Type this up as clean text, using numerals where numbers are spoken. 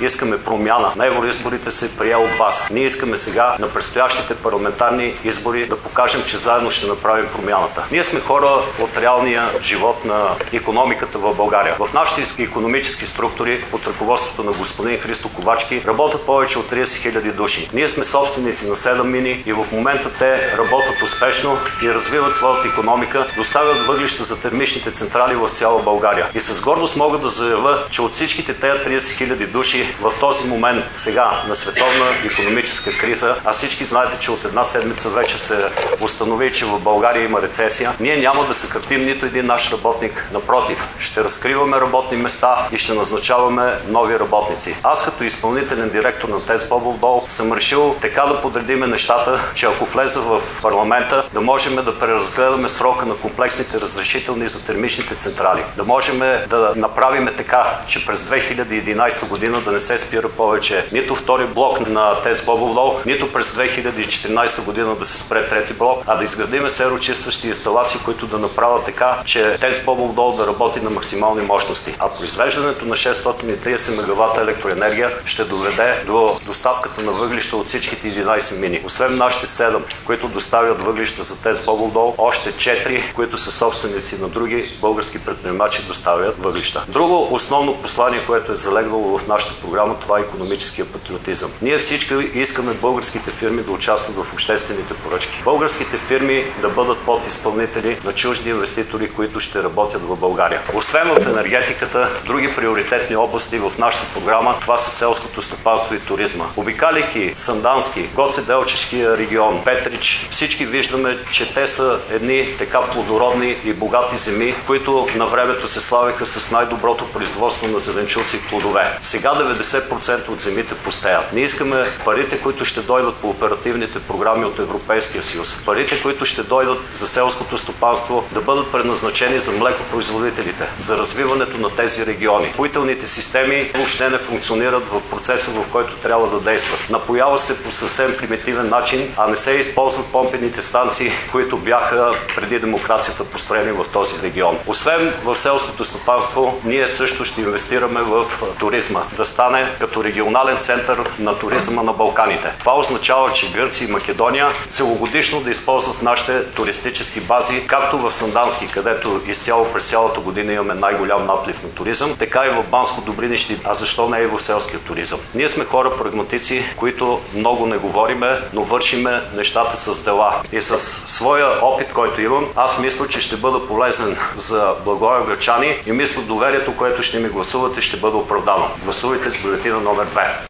искаме промяна на евроизборите се прие от вас. Ние искаме сега на предстоящите парламентарни избори да покажем, че заедно ще направим промяната. Ние сме хора от реалния живот на икономиката в България. В нашите икономически структури под ръководството на господин Христо Ковачки работят повече от 30 000 души. Ние сме собственици на 7 мини и в момента те работят успешно и развиват своята икономика, доставят въглища за термичните централи в цяла България. И с гордост мога да заявя, че от всичките тези 30 000 души в този момент сега на световна икономическа криза, а всички знаете, че от една седмица вече се установи, че в България има рецесия, ние няма да съкратим нито един наш работник. Напротив, ще разкриваме работни места и ще назначаваме нови работници. Аз като изпълнителен директор на ТЕЦ Бобов дол съм решил така да подредиме нещата, че ако влеза в парламента, да можем да преразгледаме срока на комплексните разрешителни за термичните централи. Да можем да направим така, че през 2011 година да не се спира повече нито втори блок на ТЕЦ Бобов дол, нито през 2014 година да се спре трети блок, а да изградим сероочистващи инсталации, които да направят така, че ТЕЦ Бобов дол да работи на максимални мощности. А произвеждането на 630 мегавата електроенергия ще доведе до доставката на въглища от всичките 11 мини. Освен нашите 7, които доставят въглища за ТЕЦ Бобов дол, още 4, които са собственици на други български предприемачи, доставят въглища. Друго основно послание, което е залегнало в нашата програма, това е икономическия патриотизъм. Ние всички искаме българските фирми да участват в обществените поръчки. Българските фирми да бъдат подизпълнители на чужди инвеститори, които ще работят в България. Освен в енергетиката, други приоритетни области в нашата програма, това са селското стопанство и туризма. Обикаляйки Сандански, Гоцеделчешкия регион, Петрич, всички виждаме, че те са едни така плодородни и богати земи, които на времето се славиха с най-доброто производство на зеленчуци и плодове. Сега 90% от земите пустеят. Ние искаме парите, които ще дойдат по оперативните програми от Европейския съюз, парите, които ще дойдат за селското стопанство, да бъдат предназначени за млекопроизводителите, за развиването на тези региони. Напоителните системи въобще не функционират в процеса, в който трябва да действат. Напоява се по съвсем примитивен начин, а не се използват помпените станции, които бяха преди демокрацията построени в този регион. Освен в селското стопанство, ние също ще инвестираме в туризма, да стане като регионален център на туризма на Балканите. Това означава, че Гърция и Македония целогодишно да използват нашите туристически бази, както в Сандански, където изцяло през цялата година имаме най-голям наплив на туризъм, така и в Банско Добринище, а защо не и в селския туризъм. Ние сме хора прагматици, които много не говориме, но вършиме нещата с дела. И с своя опит, който имам, аз мисля, че ще бъда полезен за благоевградчани и мисля, доверието, което ще ми гласувате, ще бъде оправдано. Гласувайте с бюлетина номер 2.